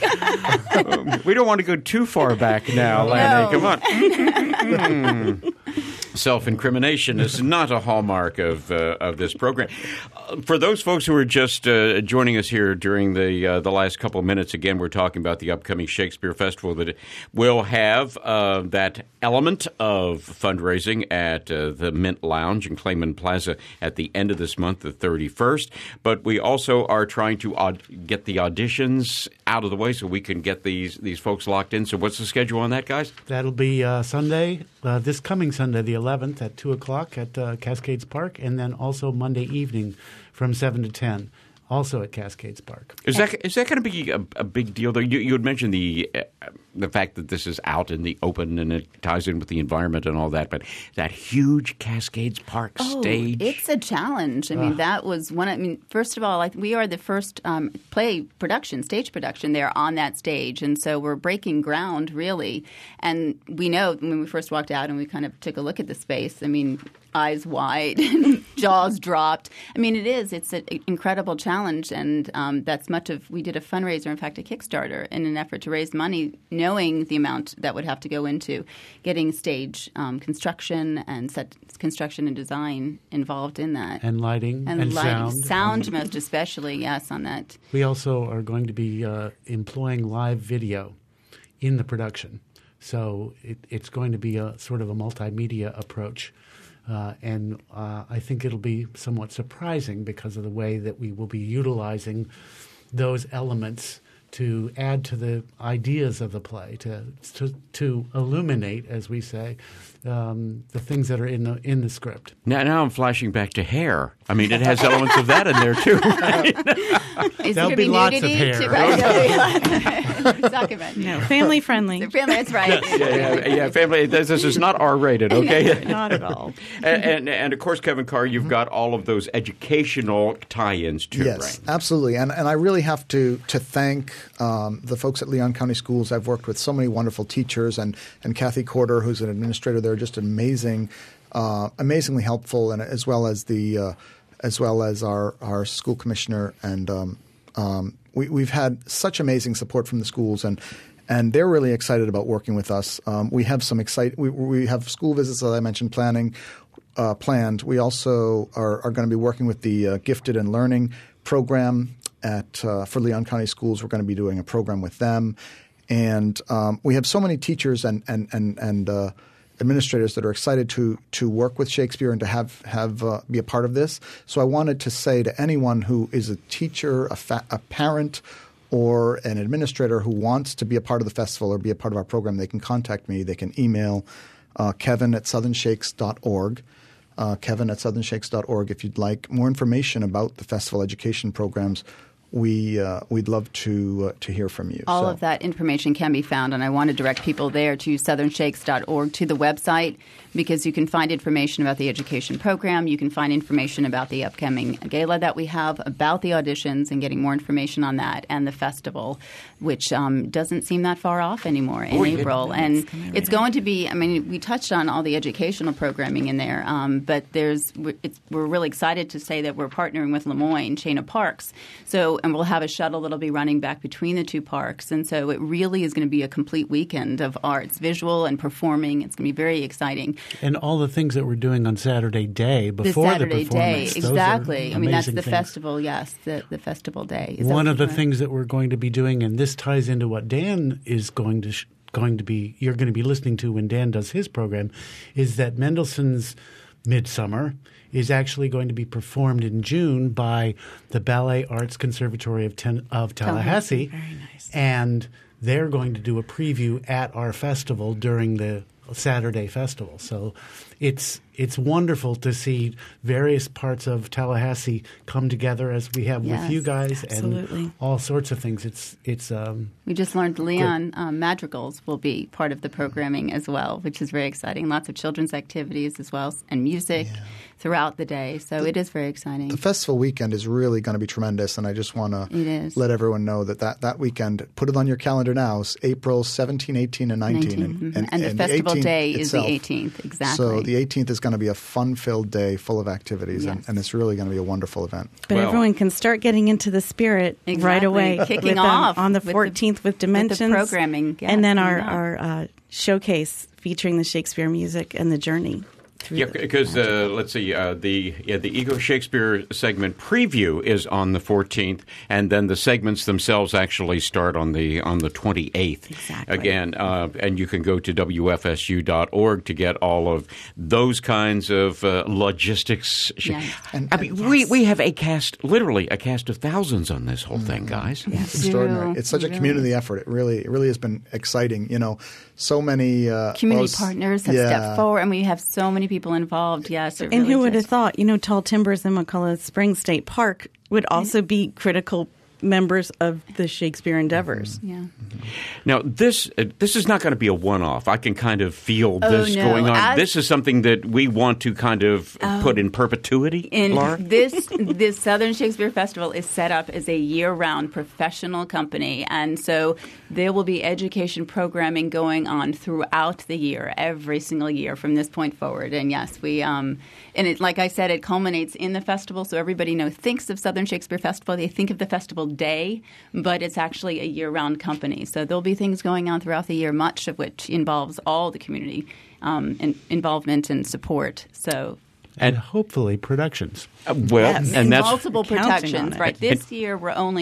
it. We don't want to go too far back now, Lanny. No. Come on. Hmm. Self-incrimination is not a hallmark of uh, of this program. Uh, for those folks who are just uh, joining us here during the uh, the last couple of minutes, again, we're talking about the upcoming Shakespeare Festival that will have uh, that element of fundraising at uh, the Mint Lounge in Clayman Plaza at the end of this month, the thirty-first. But we also are trying to aud- get the auditions out of the way so we can get these these folks locked in. So what's the schedule on that, guys? That'll be uh, Sunday, uh, this coming Sunday, the eleventh at two o'clock at uh, Cascades Park, and then also Monday evening from seven to ten, also at Cascades Park. Is that is that going to be a, a big deal, though? You, you had mentioned the uh, the fact that this is out in the open and it ties in with the environment and all that, but that huge Cascades Park Oh, stage. it's a challenge. I mean, Uh. that was one. I mean, first of all, like we are the first um, play production, stage production there on that stage, and so we're breaking ground really. And we know when we first walked out and we kind of took a look at the space. I mean, eyes wide, jaws dropped. I mean, it is. It's an incredible challenge, and um, that's much of. We did a fundraiser, in fact, a Kickstarter, in an effort to raise money, knowing the amount that would have to go into getting stage um, construction and set construction and design involved in that, And lighting and, and lighting, sound. sound most especially. Yes, on that. We also are going to be uh, employing live video in the production. So it, it's going to be a sort of a multimedia approach. Uh, and uh, I think it'll be somewhat surprising because of the way that we will be utilizing those elements to add to the ideas of the play, to to, to illuminate, as we say, um, the things that are in the in the script. Now, now I'm flashing back to hair. I mean, it has elements of that in there too. Right? Is There'll there be be lots of nudity? hair. To, right, document. No, family friendly. Family, that's right. yeah, yeah, yeah. Family. This, this is not R-rated, okay? Not at all. and, and and of course, Kevin Carr, you've got all of those educational tie-ins too, yes, right? absolutely. And and I really have to to thank um, the folks at Leon County Schools. I've worked with so many wonderful teachers, and and Kathy Corder, who's an administrator there, just amazing, uh, amazingly helpful, and as well as the uh, as well as our our school commissioner, and um, um, we, we've had such amazing support from the schools, and. And they're really excited about working with us. Um, we have some excite. We, we have school visits, as I mentioned, planning uh, planned. We also are, are going to be working with the uh, Gifted and Learning program at uh, for Leon County Schools. We're going to be doing a program with them, and um, we have so many teachers and and and and uh, administrators that are excited to to work with Shakespeare and to have have uh, be a part of this. So I wanted to say to anyone who is a teacher, a, fa- a parent, or an administrator who wants to be a part of the festival or be a part of our program, they can contact me. They can email uh, kevin at southern shakes dot org, uh, kevin at southern shakes dot org if you'd like more information about the festival education programs. We, uh, we'd love to uh, to hear from you. All so. of that information can be found, and I want to direct people there to southern shakes dot org, to the website, because you can find information about the education program. You can find information about the upcoming gala that we have, about the auditions, and getting more information on that, and the festival, which um, doesn't seem that far off anymore in Oh, April. it, and it's right it's up. going to be – I mean, we touched on all the educational programming in there, um, but there's we're, it's, we're really excited to say that we're partnering with Lemoyne Chain of Parks. So – and we'll have a shuttle that'll be running back between the two parks. And so it really is going to be a complete weekend of arts, visual and performing. It's going to be very exciting. And all the things that we're doing on Saturday day The before the, Saturday day, performance. those are exactly. I mean, that's amazing the things. festival, yes, the, the festival day. Is that One what of the you want? things that we're going to be doing, and this ties into what Dan is going to sh- going to be you're going to be listening to when Dan does his program, is that Mendelssohn's Midsummer is actually going to be performed in June by the Ballet Arts Conservatory of, Ten- of Tallahassee. Very nice. And they're going to do a preview at our festival during the Saturday festival. So it's it's wonderful to see various parts of Tallahassee come together as we have Yes, with you guys, absolutely. and all sorts of things. It's it's um, We just learned Leon um, Madrigals will be part of the programming as well, which is very exciting. Lots of children's activities as well, and music throughout the day. So it is very exciting. The festival weekend is really going to be tremendous, and I just want It to is. let everyone know that, that that weekend, put it on your calendar now, is April seventeenth, eighteenth, and nineteenth. nineteen, mhm. And the festival day is the eighteenth, exactly. So the eighteenth is going to be a fun-filled day full of activities, and, Yes. and it's really going to be a wonderful event. But Well- everyone can start getting into the spirit right Exactly. away. Kicking with them off on the with the- fourteenth with, with the Dimensions. programming, yeah, and then our, coming up. our uh, showcase featuring the Shakespeare music and the journey. through Yeah, the because magic. uh, let's see, uh, the yeah, the Ego Shakespeare segment preview is on the fourteenth, and then the segments themselves actually start on the on the twenty-eighth. Exactly. Again, uh, and you can go to W F S U dot org to get all of those kinds of uh, logistics. Yes. And- I mean, we we have a cast, literally a cast of thousands on this whole thing, guys. It's Yes. extraordinary. do. It's such a Really. community effort. It really, it really has been exciting. You know, so many uh, Community well, s- partners have yeah. stepped forward, and we have so many people involved. Yes, it And really who would have does. thought, you know, Tall Timbers and McCullough Springs State Park would also be critical members of the Shakespeare endeavors. Yeah. Now, this uh, this is not going to be a one-off. I can kind of feel Oh, this no. going on. As- this is something that we want to kind of put in perpetuity, And Laura? this this Southern Shakespeare Festival is set up as a year-round professional company, and so there will be education programming going on throughout the year, every single year from this point forward. And yes, we um, and it, like I said, it culminates in the festival, so everybody knows thinks of Southern Shakespeare Festival, they think of the festival day, but it's actually a year-round company. So there'll be things going on throughout the year, much of which involves all the community um, and involvement and support. So. and hopefully productions. Uh, well, Yes. and that's multiple Counting on protections, it. right? This year, we're only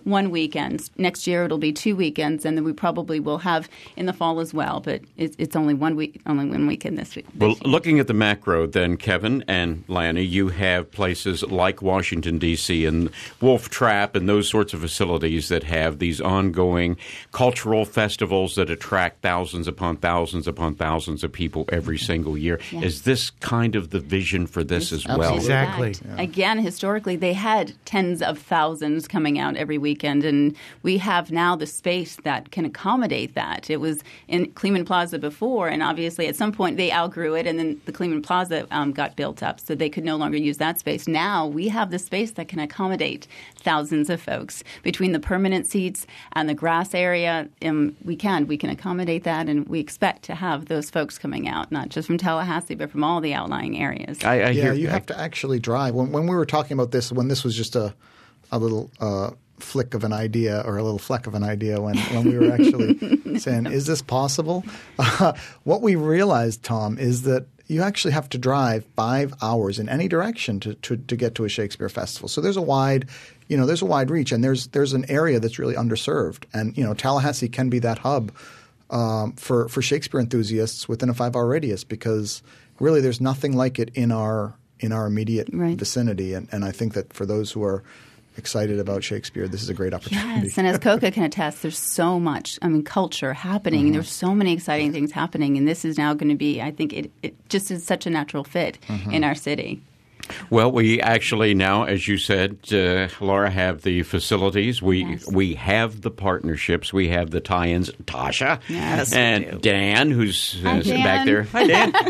one weekend. Next year it'll be two weekends, and then we probably will have in the fall as well. But it's, it's only one week, only one weekend this week. This well, year. Looking at the macro, then, Kevin and Lanny, you have places like Washington D C and Wolf Trap and those sorts of facilities that have these ongoing cultural festivals that attract thousands upon thousands upon thousands of people every single year. Yeah. Is this kind of the vision for this as well? Absolutely. Exactly. In fact, again, historically, they had tens of thousands coming out every weekend, and we have now the space that can accommodate that. It was in Kleeman Plaza before, and obviously at some point they outgrew it, and then the Kleeman Plaza um, got built up, so they could no longer use that space. Now we have the space that can accommodate thousands of folks. Between the permanent seats and the grass area, um, we can. We can accommodate that, and we expect to have those folks coming out, not just from Tallahassee, but from all the outlying areas. I, I Yeah, hear, you have to actually drive. When, when we were talking about this, when this was just a a little uh, flick of an idea or a little fleck of an idea, when, when we were actually saying, is this possible? Uh, what we realized, Tom, is that you actually have to drive five hours in any direction to, to, to get to a Shakespeare festival. So there's a wide, you know, there's a wide reach, and there's there's an area that's really underserved. And you know, Tallahassee can be that hub um, for for Shakespeare enthusiasts within a five hour radius, because really there's nothing like it in our in our immediate Right. vicinity. And, and I think that for those who are excited about Shakespeare, this is a great opportunity. Yes, and as Coca can attest, there's so much, I mean, culture happening. Mm-hmm. There's so many exciting things happening, and this is now going to be, I think it, it just is such a natural fit Mm-hmm. in our city. Well, we actually now, as you said, uh, Laura, have the facilities. We Yes. we have the partnerships. We have the tie-ins. Tasha Yes, we and do. Dan, who's uh, Hi, Dan. back there. Hi,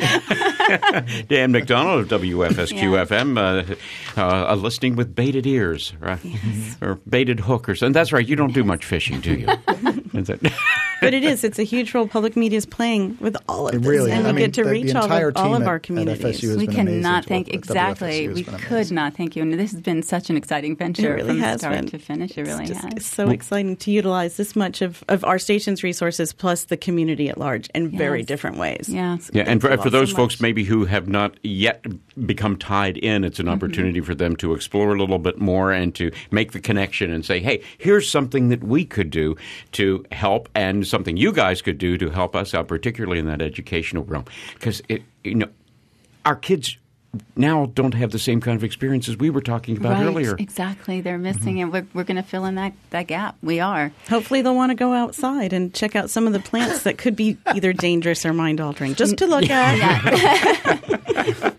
Dan. Dan McDonald of W F S Q Yeah. F M, uh, uh, a listening with bated ears, right? Or baited hookers. And that's right. You don't do much fishing, do you? Is it? But it is. It's a huge role public media is playing with all of It this. really and is. we I mean, get to the- the reach all entire of, all team of at- our at communities. F S U has We been amazing cannot to thank work with. W F S U exactly. has We been could amazing. not thank you. And this has been such an exciting venture It really from has start been. to finish. It really It's just- has. It's so exciting to utilize this much of, of our station's resources plus the community at large in very Yes. different ways. Yeah. Yeah, and for, Thank you for all those so folks much. maybe who have not yet become tied in, it's an Mm-hmm. opportunity for them to explore a little bit more and to make the connection and say, hey, here's something that we could do to help and something you guys could do to help us out, particularly in that educational realm. Because, you know, our kids now don't have the same kind of experiences we were talking about Right, earlier. exactly. They're missing Mm-hmm. it. We're, we're going to fill in that, that gap. We are. Hopefully they'll want to go outside and check out some of the plants that could be either dangerous or mind-altering, just to look at.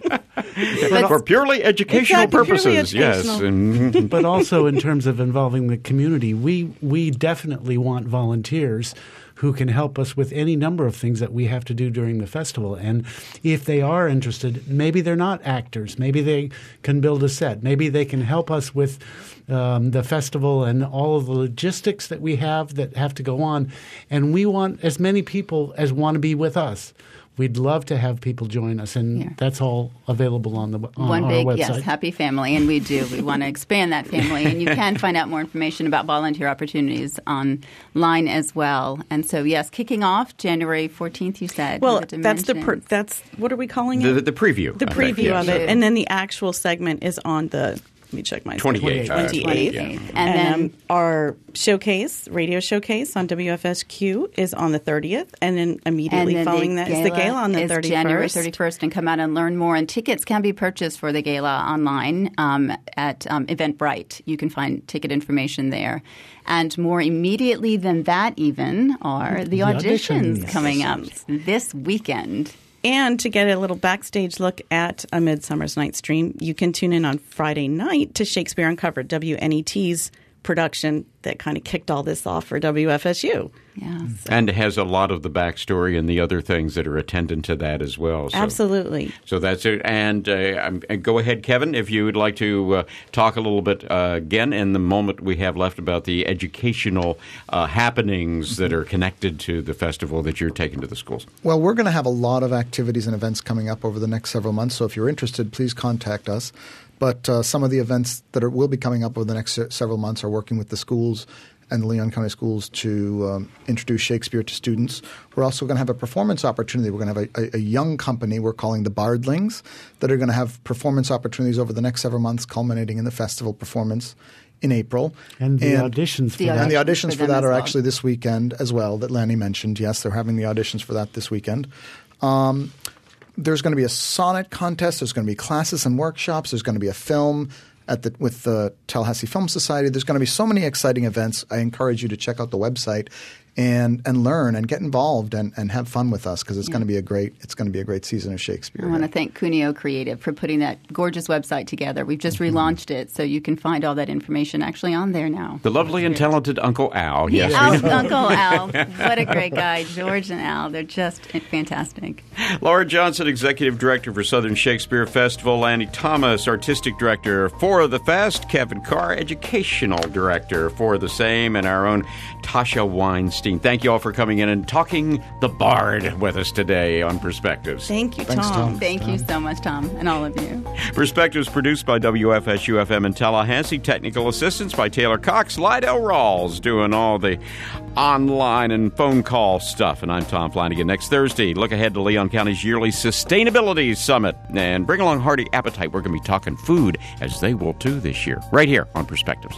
But for purely educational Exactly, purely purposes, yes. educational. And But also in terms of involving the community, we we definitely want volunteers who can help us with any number of things that we have to do during the festival. And if they are interested, maybe they're not actors. Maybe they can build a set. Maybe they can help us with um, the festival and all of the logistics that we have that have to go on. And we want as many people as want to be with us. We'd love to have people join us, and Yeah. that's all available on the on One our big, website. yes, happy family, and we do. We want to expand that family, and you can find out more information about volunteer opportunities online as well. And so, yes, kicking off January fourteenth, you said. Well, with the that's the per, Dimensions. that's what are we calling the, it? the preview. The I think, preview yes. of it, and then the actual segment is on the. Let me check my twenty-eighth. uh, twenty-eighth. yeah. And, And, then um, our showcase, radio showcase on W F S Q is on the thirtieth, and then immediately and then following that is the gala on the is thirty-first. January thirty-first, and come out and learn more. And tickets can be purchased for the gala online um, at um, Eventbrite. You can find ticket information there. And more immediately than that, even are the, The auditions, auditions. coming up this weekend. And to get a little backstage look at A Midsummer's Night Dream, you can tune in on Friday night to Shakespeare Uncovered, W N E T's production that kind of kicked all this off for W F S U. Yeah. And has a lot of the backstory and the other things that are attendant to that as well. So, Absolutely. So that's it. And uh, um, and go ahead, Kevin, if you would like to uh, talk a little bit uh, again in the moment we have left about the educational uh, happenings that are connected to the festival that you're taking to the schools. Well, we're going to have a lot of activities and events coming up over the next several months. So if you're interested, please contact us. But uh, some of the events that are, will be coming up over the next se- several months are working with the schools and the Leon County Schools to um, introduce Shakespeare to students. We're also going to have a performance opportunity. We're going to have a, a, a young company we're calling the Bardlings that are going to have performance opportunities over the next several months, culminating in the festival performance in April. And the auditions for The that. And the for auditions for them that as are well. actually this weekend as well, that Lanny mentioned. Yes, they're having the auditions for that this weekend. Um, there's going to be a sonnet contest. There's going to be classes and workshops. There's going to be a film at the with the Tallahassee Film Society. There's going to be so many exciting events. I encourage you to check out the website and and learn and get involved and, and have fun with us, because it's Yeah. going to be a great it's going to be a great season of Shakespeare. I want to thank Cuneo Creative for putting that gorgeous website together. We've just Mm-hmm. relaunched it, so you can find all that information actually on there now. The lovely and talented Uncle Al. Yes, we Al, know. Uncle Al. What a great guy. George and Al. They're just fantastic. Laura Johnson, Executive Director for Southern Shakespeare Festival. Lanny Thomas, Artistic Director for the Fest. Kevin Carr, Educational Director for the same. And our own Tasha Weinstein. Thank you all for coming in and talking the Bard with us today on Perspectives. Thank you, Thanks, Tom. Tom. Thank you so much, Tom, and all of you. Perspectives produced by W F S U F M in Tallahassee. Technical assistance by Taylor Cox. Lydell Rawls doing all the online and phone call stuff. And I'm Tom Flanagan. Next Thursday, look ahead to Leon County's yearly Sustainability Summit. And bring along hearty appetite. We're going to be talking food, as they will too this year, right here on Perspectives.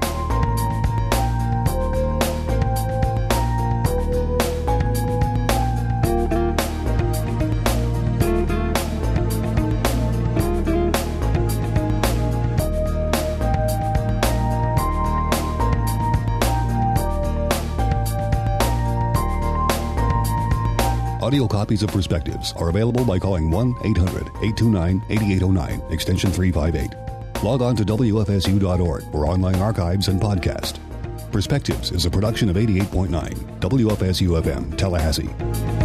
Audio copies of Perspectives are available by calling one eight hundred eight two nine eight eight zero nine, extension three five eight. Log on to W F S U dot org for online archives and podcast. Perspectives is a production of eighty-eight point nine W F S U F M, Tallahassee.